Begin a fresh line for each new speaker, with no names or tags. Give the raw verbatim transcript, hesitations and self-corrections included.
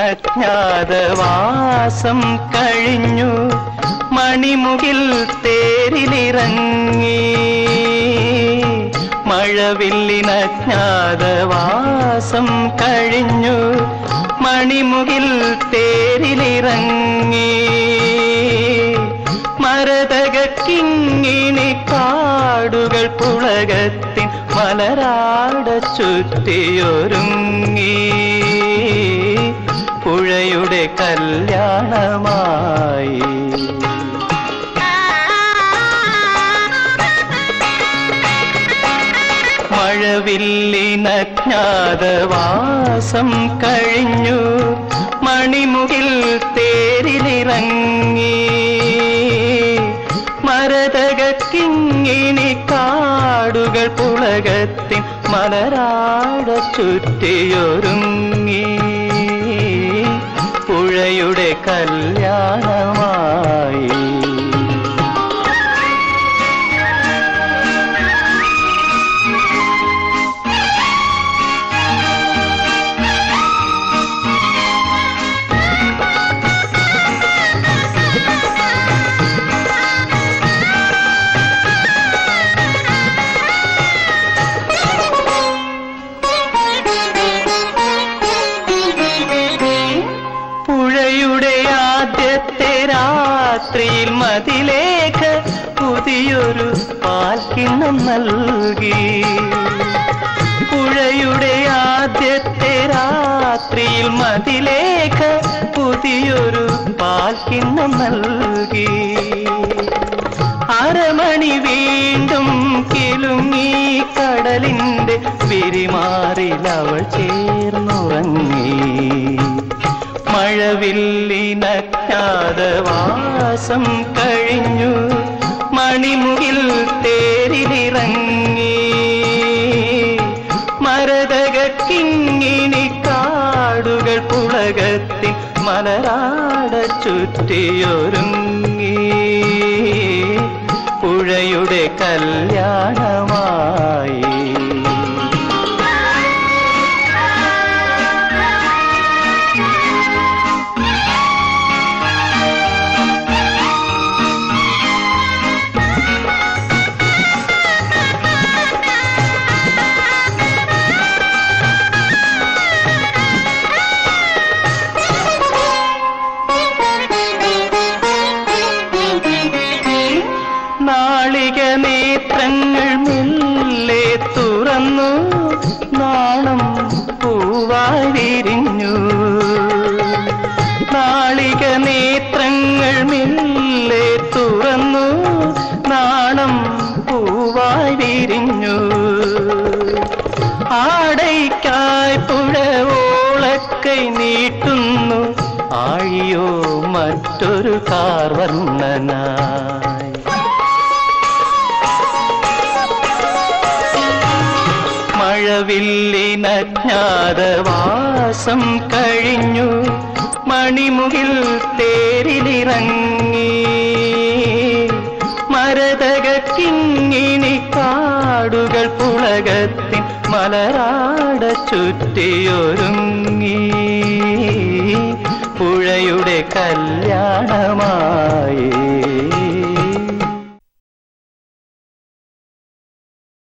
അജ്ഞാതവാസം കഴിഞ്ഞു മണിമുകിൽ തേരിലിറങ്ങി. മഴവില്ലിൻ അജ്ഞാതവാസം കഴിഞ്ഞു മണിമുകിൽ തേരിലിറങ്ങി. മരതകിങ്ങിണി കാടുകൾ പുളകത്തിൻ മലരാട ചുറ്റിയൊരുങ്ങി. പുഴയുടെ കല്യാണമായി മഴവില്ലിൻ അജ്ഞാതവാസം കഴിഞ്ഞു മണിമുകിൽ തേരിലിറങ്ങി. മരതകിങ്ങിണി കാടുകൾ പുളകത്തിൻ മലരാട ചുറ്റിയൊരുങ്ങി. പുഴയുടെ കല്യാണമായി ആദ്യത്തെ രാത്രിയിൽ മതിലേഖ പുതിയൊരു പാൽക്കിണ്ണം നൽകി. പുഴയുടെ ആദ്യത്തെ രാത്രിയിൽ മതിലേഖ പുതിയൊരു പാൽക്കിണ്ണം നൽകി. അരമണി വീണ്ടും കിലുങ്ങി കടലിന്റെ വിരിമാറിൽ അവൾ ചേർന്നുറങ്ങി. മഴവില്ലിൻ അജ്ഞാതവാസം കഴിഞ്ഞു മണിമുകിൽ തേരിലിറങ്ങി. മരതകിങ്ങിണി കാടുകൾ പുളകത്തിൻ മലരാട ചുറ്റിയൊരുങ്ങി. പുഴയുടെ കല്യാണമായി നാളിക നേത്രങ്ങൾ മെല്ലെ തുറന്നു നാണം പൂവായി വിരിഞ്ഞു. നാളിക നേത്രങ്ങൾ മെല്ലെ തുറന്നു നാണം പൂവായി വിരിഞ്ഞു. ആടയ്ക്കായി പുഴ ഓളക്കൈ നീട്ടുന്നു ആഴിയോ മറ്റൊരു കാർവർണ്ണനായി. മഴവില്ലിൻ അജ്ഞാതവാസം കഴിഞ്ഞു മണിമുകിൽ തേരിലിറങ്ങി. മരതകിങ്ങിണി കാടുകൾ പുളകത്തിൻ മലരാട ചുറ്റിയൊരുങ്ങി. പുഴയുടെ കല്യാണമായി